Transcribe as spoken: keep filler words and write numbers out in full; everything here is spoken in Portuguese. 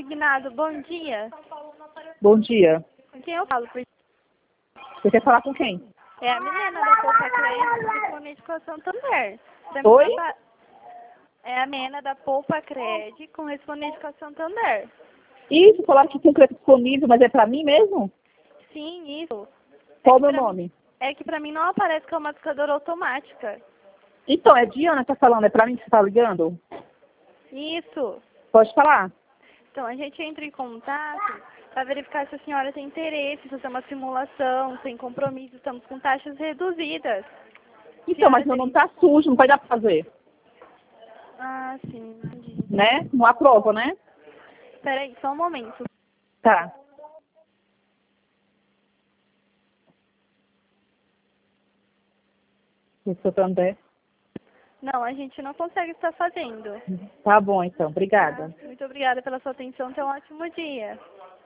Ignado, bom dia. Bom dia. Com quem eu falo? Você quer falar com quem? É a Milena da Poupa Crédito, correspondente com a Santander. Você me Oi? passa- É a Milena da Poupa Crédito, correspondente com a Santander. Isso, falaram que tem crédito disponível, mas é pra mim mesmo? Sim, isso. Qual o que meu pra nome? É que pra mim não aparece que é uma discadora automática. Então, é Diana que tá falando, é pra mim que você tá ligando? Isso. Pode falar. Então, a gente entra em contato para verificar se a senhora tem interesse, se fazer uma simulação, sem compromisso, estamos com taxas reduzidas. Então, mas meu nome tá sujo, não vai dar pra fazer. Ah, sim, entendi. Né? Não aprova, né? Peraí, só um momento. Tá. Santander. Não, a gente não consegue estar fazendo. Tá bom, então. Obrigada. Muito obrigada pela sua atenção, tenha um ótimo dia.